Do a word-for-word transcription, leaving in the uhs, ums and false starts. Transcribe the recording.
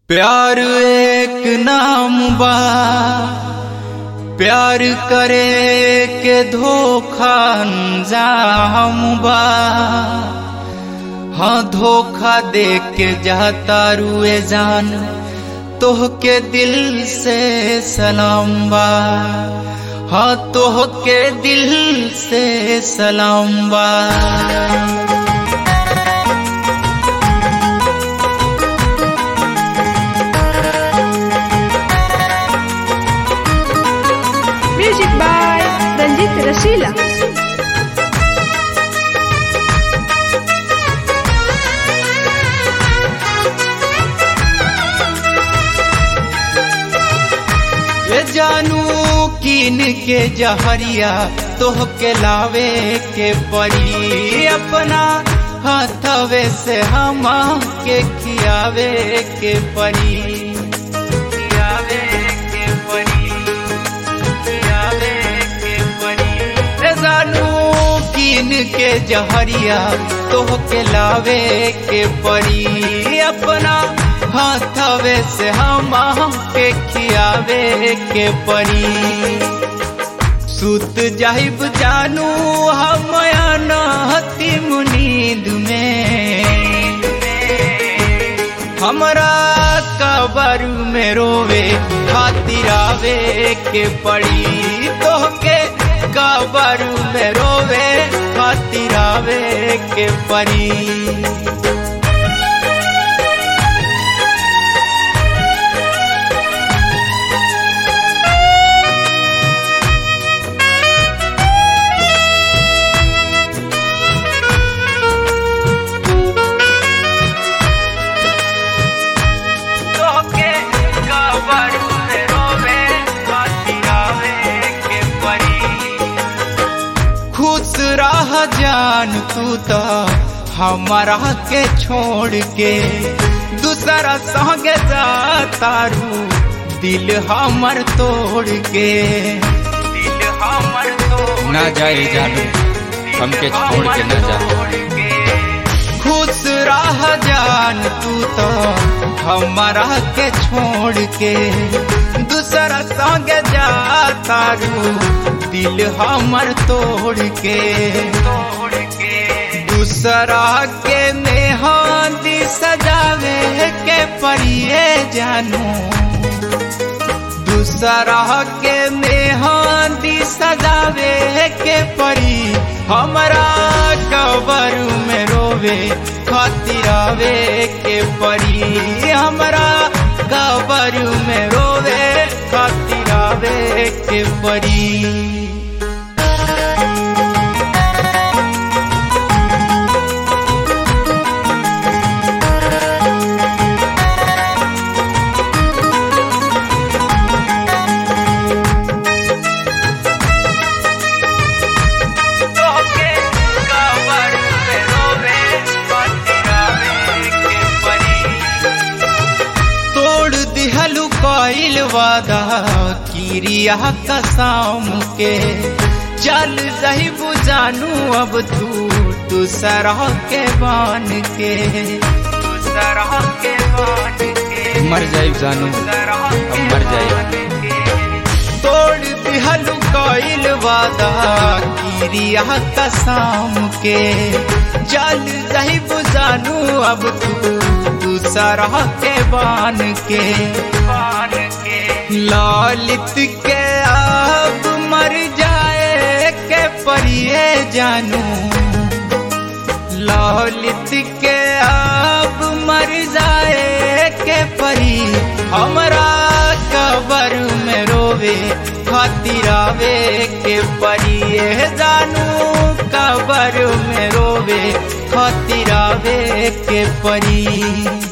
प्यार एक नाम बा, प्यार करे के धोखा अंजाम बा। हाँ धोखा दे के जाता रुए जान, तोह के दिल से सलाम बा। हाँ तोह के दिल से सलाम बा। Music by Ranjit Rasila. ये जानू कीन के जहरिया तोह के लावे के परी, अपना हाथवे से हम के खियावे के परी। खियावे के परी, खियावे के परी। ये जानू कीन के जहरिया तोह के लावे के परी, अपना हाथवे से हम के खियावे के परी। सुत जाहिब जानू हम अनहती नींद में, हमरा कबर में रोवे खातिर आवे के पड़ी। तोह के कबर में रोवे खातिर आवे के पड़ी। खुश रह जान तू तो हमारा के छोड़ के, दूसरा संग जातारू दिल हमर तोड़ के। दिल हमर तोड़ ना जाए जानू हमके छोड़ के ना जा। खुश रह जान तू तो हमारा के छोड़ के, दूसरा संग जातारू दिल हमर तोड़ के। दूसरा के मेहंदी सजावे के परिए जानू, दूसरा के मेहंदी सजावे के परी। हमरा कबर में रोवे खातिर आवे के परी, हमरा कबर में रोवे खातिर आवे के परी। कइल वादा किरिया कसम के, चल सही बुझानू अब तू दूसरा के बान के। दूसरा के बान के मर जाए जानू हम मर जाए। तोड़ दिहलू कइल वादा किरिया कसम के, चल सही बुझानू अब तू दूसरा के बान के। ललित के अब मर जाए के परिए जानू, ललित के अब मर जाए के परी। हमरा कबर में रोवे खातिर आवे के परी, जानू कबर में रोवे खातिर आवे के परी।